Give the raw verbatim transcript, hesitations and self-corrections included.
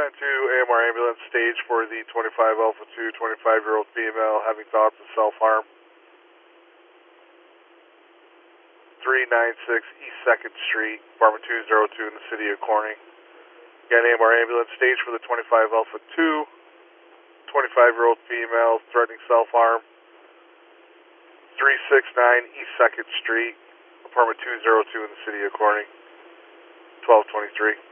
nine two A M R ambulance stage for the twenty-five Alpha two, twenty-five-year-old female having thoughts of self-harm. three ninety-six East second Street, apartment two oh two in the city of Corning. Again, A M R ambulance stage for the twenty-five Alpha two, twenty-five-year-old female threatening self-harm. three sixty-nine East second Street, apartment two oh two in the city of Corning. twelve twenty-three.